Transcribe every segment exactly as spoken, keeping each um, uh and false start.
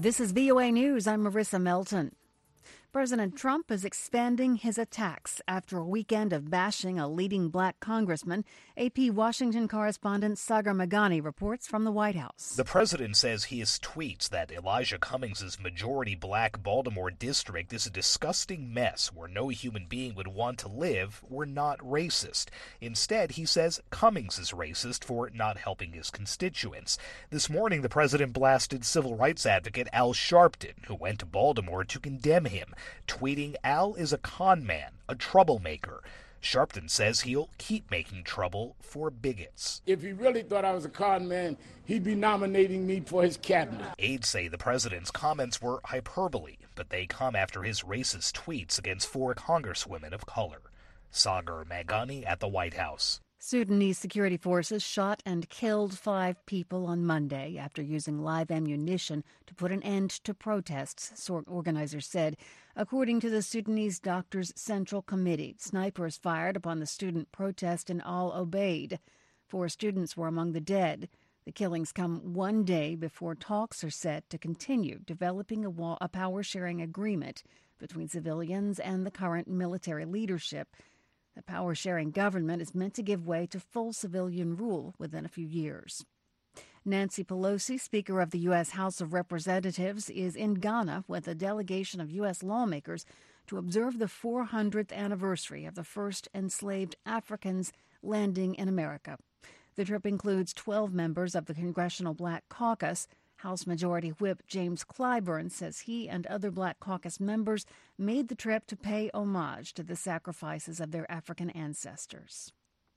This is V O A News. I'm Marissa Melton. President Trump is expanding his attacks after a weekend of bashing a leading black congressman. A P Washington correspondent Sagar Meghani reports from the White House. The president says his tweets that Elijah Cummings' majority black Baltimore district is a disgusting mess where no human being would want to live were not racist. Instead, he says Cummings is racist for not helping his constituents. This morning, the president blasted civil rights advocate Al Sharpton, who went to Baltimore to condemn him, tweeting, "Al is a con man, a troublemaker." Sharpton says he'll keep making trouble for bigots. If he really thought I was a con man, he'd be nominating me for his cabinet. Aides say the president's comments were hyperbole, but they come after his racist tweets against four congresswomen of color. Sagar Meghani at the White House. Sudanese security forces shot and killed five people on Monday after using live ammunition to put an end to protests, organizers said. According to the Sudanese Doctors Central Committee, snipers fired upon the student protest in Al Obeid. Four students were among the dead. The killings come one day before talks are set to continue developing a, wall, a power-sharing agreement between civilians and the current military leadership. The power-sharing government is meant to give way to full civilian rule within a few years. Nancy Pelosi, Speaker of the U S House of Representatives, is in Ghana with a delegation of U S lawmakers to observe the four hundredth anniversary of the first enslaved Africans landing in America. The trip includes twelve members of the Congressional Black Caucus. House Majority Whip James Clyburn says he and other Black Caucus members made the trip to pay homage to the sacrifices of their African ancestors.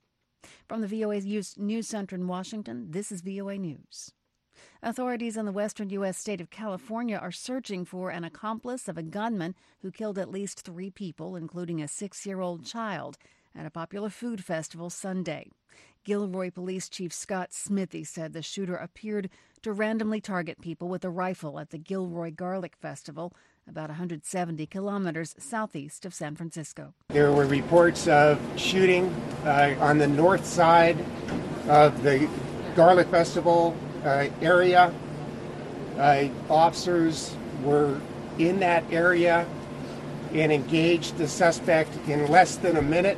From the V O A News Center in Washington, this is V O A News. Authorities in the western U S state of California are searching for an accomplice of a gunman who killed at least three people, including a six-year-old child, at a popular food festival Sunday. Gilroy Police Chief Scott Smithy said the shooter appeared to randomly target people with a rifle at the Gilroy Garlic Festival, about one hundred seventy kilometers southeast of San Francisco. There were reports of shooting uh, on the north side of the Garlic Festival uh, area. Uh, officers were in that area and engaged the suspect in less than a minute.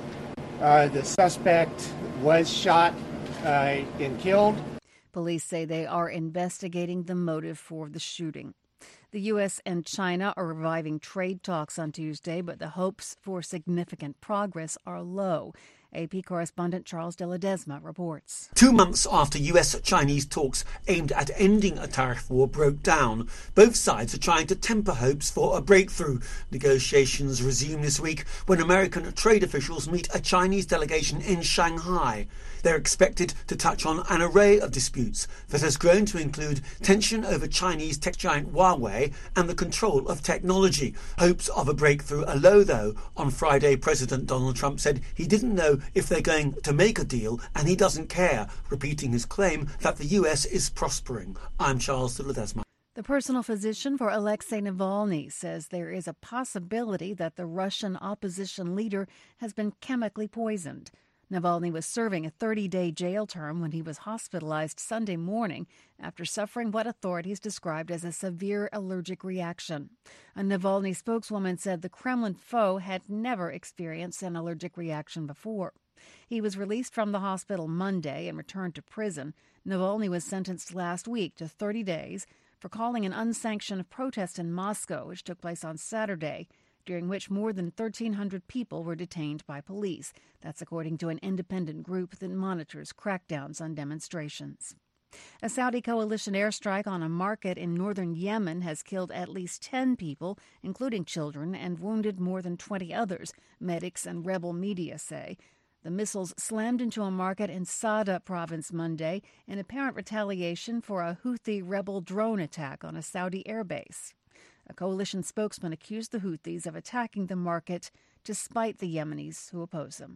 Uh, the suspect was shot uh, and killed. Police say they are investigating the motive for the shooting. The U S and China are reviving trade talks on Tuesday, but the hopes for significant progress are low. A P correspondent Charles de Ledesma reports. Two months after U S-Chinese talks aimed at ending a tariff war broke down, both sides are trying to temper hopes for a breakthrough. Negotiations resume this week when American trade officials meet a Chinese delegation in Shanghai. They're expected to touch on an array of disputes that has grown to include tension over Chinese tech giant Huawei and the control of technology. Hopes of a breakthrough are low, though. On Friday, President Donald Trump said he didn't know if they're going to make a deal and he doesn't care, repeating his claim that the U S is prospering. I'm Charles de Ledesma. The personal physician for Alexei Navalny says there is a possibility that the Russian opposition leader has been chemically poisoned. Navalny was serving a thirty-day jail term when he was hospitalized Sunday morning after suffering what authorities described as a severe allergic reaction. A Navalny spokeswoman said the Kremlin foe had never experienced an allergic reaction before. He was released from the hospital Monday and returned to prison. Navalny was sentenced last week to thirty days for calling an unsanctioned protest in Moscow, which took place on Saturday, during which more than thirteen hundred people were detained by police. That's according to an independent group that monitors crackdowns on demonstrations. A Saudi coalition airstrike on a market in northern Yemen has killed at least ten people, including children, and wounded more than twenty others, medics and rebel media say. The missiles slammed into a market in Sada province Monday in apparent retaliation for a Houthi rebel drone attack on a Saudi airbase. A coalition spokesman accused the Houthis of attacking the market to spite the Yemenis who oppose them.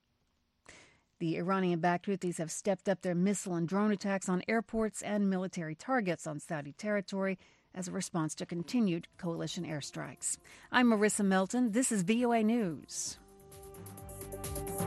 The Iranian-backed Houthis have stepped up their missile and drone attacks on airports and military targets on Saudi territory as a response to continued coalition airstrikes. I'm Marissa Melton. This is V O A News.